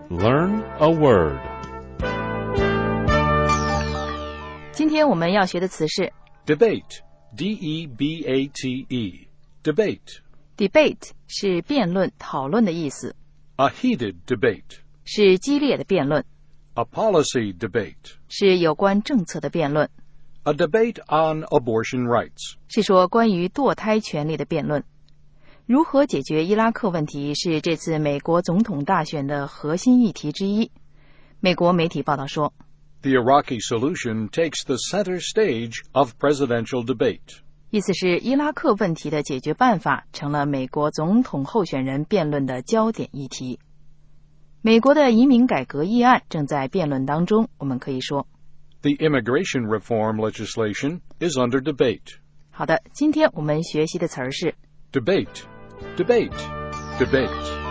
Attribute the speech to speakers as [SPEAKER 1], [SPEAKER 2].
[SPEAKER 1] Learn a word.
[SPEAKER 2] 今天我们要学的词是
[SPEAKER 1] Debate, D-E-B-A-T-E, debate.
[SPEAKER 2] debate 是辩论、讨论的意思，
[SPEAKER 1] A heated debate.
[SPEAKER 2] 是激烈的辩论，
[SPEAKER 1] A policy debate.
[SPEAKER 2] 是有关政策的辩论，
[SPEAKER 1] A debate on abortion rights.
[SPEAKER 2] 是说关于堕胎权利的辩论。如何解决伊拉克问题是这次美国总统大选的核心议题之一。美国媒体报道说，
[SPEAKER 1] The Iraqi solution takes the center stage of presidential debate.
[SPEAKER 2] 意思是伊拉克问题的解决办法成了美国总统候选人辩论的焦点议题。美国的移民改革议案正在辩论当中，我们可以说
[SPEAKER 1] The immigration reform legislation is under debate.
[SPEAKER 2] 好的，今天我们学习的词儿是
[SPEAKER 1] Debate, debate, debate.